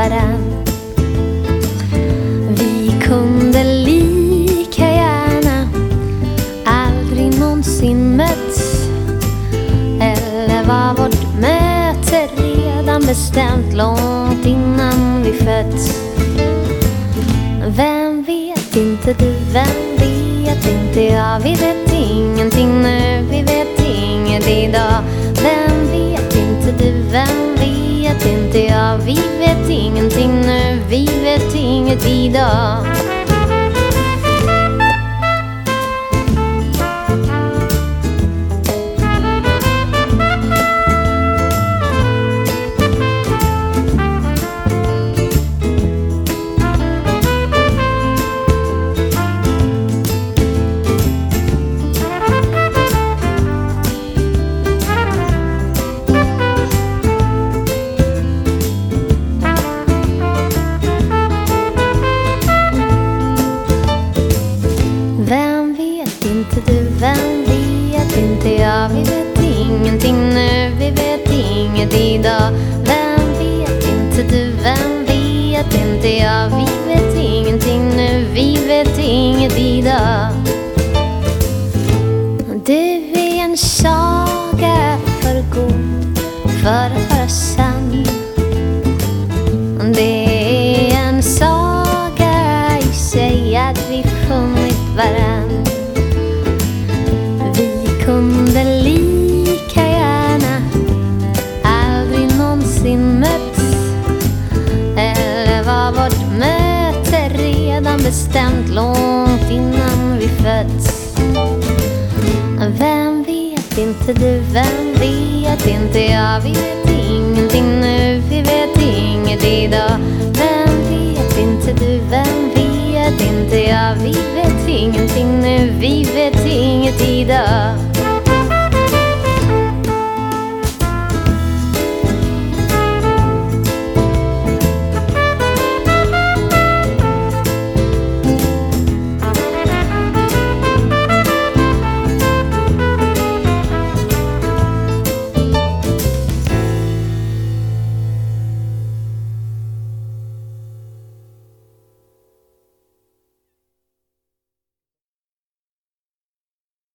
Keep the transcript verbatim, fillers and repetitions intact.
varann. Vi kunde lika gärna aldrig någonsin mötts, eller var vårt möte redan bestämt långt innan vi fötts. Vem vet inte du, vem vet inte jag? Vi vet ingenting nu, vi vet inget idag. Vem vet inte du, vem vet inte jag? Vi vet ingenting nu, vi vet inget idag. Vem vet inte du, vem vet inte jag? Vi vet ingenting nu, vi vet inget idag. Vem vet inte du, vem vet inte jag? Vi vet ingenting nu, vi vet inget idag. Du är en saga för god för att vara sann. Det är en saga i sig att vi funnit varann. Vi kunde lika gärna aldrig någonsin mötts, eller var vårt möte redan bestämt långt innan vi fötts. Vem vet inte du, vem vet inte jag? Vi vet ingenting nu, vi vet inget idag. Vem vet inte du, vem vet inte jag? Vi vet ingenting nu, vi vet inget idag.